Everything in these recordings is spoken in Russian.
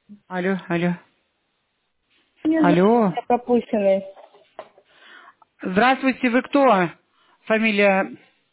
Алло, алло. Не знаю, Алло. пропущенный. Здравствуйте, вы кто? Фамилия...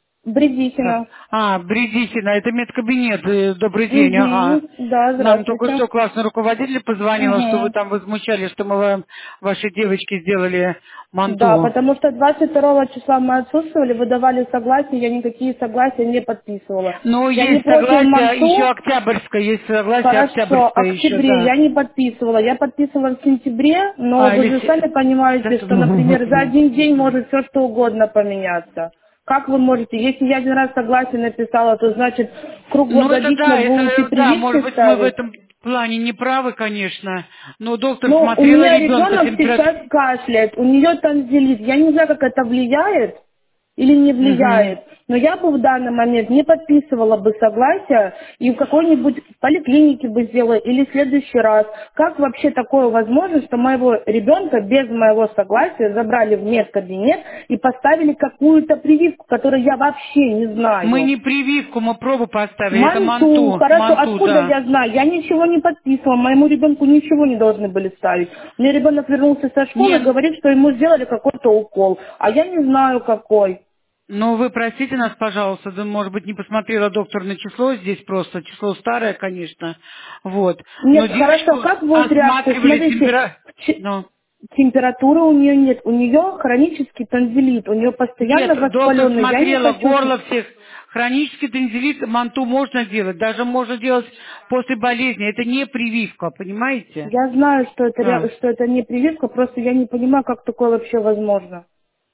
Так. Бредихина. Бредихина, это медкабинет. Добрый день, ага. Угу. Да, Нам только здравствуйте. что классный руководитель позвонила, что вы Угу. там возмущались, что мы вам, вашей девочке сделали Да, манту. потому что 22 числа мы отсутствовали, выдавали согласие, я никакие согласия не подписывала. Ну, Я не есть против согласие, еще манту. октябрьское, есть согласие Хорошо, октябрьское еще, октябре да. я не подписывала. Я подписывала в сентябре, но вы Или... же сами понимаете, что, например, за один день может все что угодно поменяться. Как вы можете, если я один раз согласие написала, то значит Ну, круглогодично будете да, может прививки быть, мы в ставить? этом плане не правы, конечно, но доктор Ну, у смотрела меня ребенка, ребенок температура... сейчас кашляет, у нее танзелит. Я не знаю, как это влияет или не влияет. Но я бы в данный момент не подписывала бы согласие и в какой-нибудь поликлинике бы сделала или в следующий раз. Как вообще такое возможно, что моего ребенка без моего согласия забрали в медкабинет и поставили какую-то прививку, которую я вообще не Мы знаю? не прививку, мы пробу поставили, это Манту, манту, хорошо, манту, откуда да. я знаю? Я ничего не подписывала, моему ребенку ничего не должны были ставить. Мне ребенок вернулся со школы и Нет, говорит, что ему сделали какой-то укол, а я не знаю какой. ну вы простите нас, пожалуйста, да, может быть, не посмотрела доктор на число, здесь просто число старое, конечно, вот. Но Нет, хорошо, девочку как будет реакция? осматривали Смотрите, ну, температуры у нее нет, у нее хронический танзелит, у нее постоянно нет, доктор воспаленный, я не смотрела хочу... горло всех. Хронический тензилит, манту можно делать, даже можно делать после болезни. Это не прививка, понимаете? Я знаю, что это, Да. что это не прививка, просто я не понимаю, как такое вообще возможно.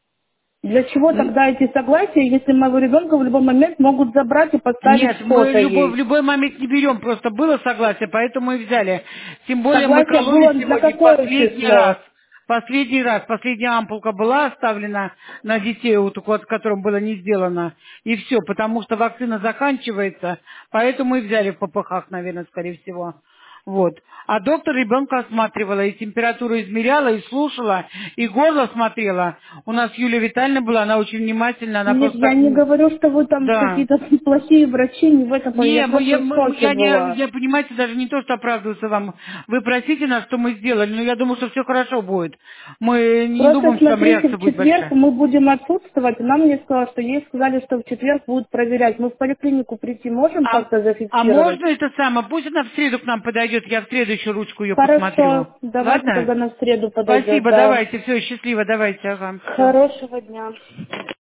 Для чего тогда эти согласия, если моего ребенка в любой момент могут забрать и поставить Нет, мы что-то в ей? любой момент не берем, просто было согласие, поэтому и взяли. Тем более мы Согласие кололи было на сегодня какое последний раз. число? Последняя ампулка была оставлена на детей, вот, которым было не сделано. И все, потому что вакцина заканчивается, поэтому и взяли в ППХ, наверное, скорее всего. Вот. А доктор ребенка осматривала, и температуру измеряла, и слушала, и горло смотрела. У нас Юлия Витальевна была, она очень внимательна, она Нет, просто я так... не говорю, что вы там Да. какие-то плохие врачи, не в этом плане, я Не, просто в шоке я не, была. я, понимаете, даже не то, что оправдываться вам. Вы простите нас, что мы сделали, но я думаю, что все хорошо будет. Мы не Просто думаем, что там смотрите, реакция в будет четверг большая. мы будем отсутствовать. Она мне сказала, что ей сказали, что в четверг будут проверять. Мы в поликлинику прийти можем как-то А зафиксировать? можно это самое, пусть она в среду к нам подойдет, я в среду еще ручку ее посмотрю. Хорошо, давайте Ладно? тогда на среду подойдет, Спасибо, да. давайте, все, счастливо, давайте, ага, все. Хорошего дня.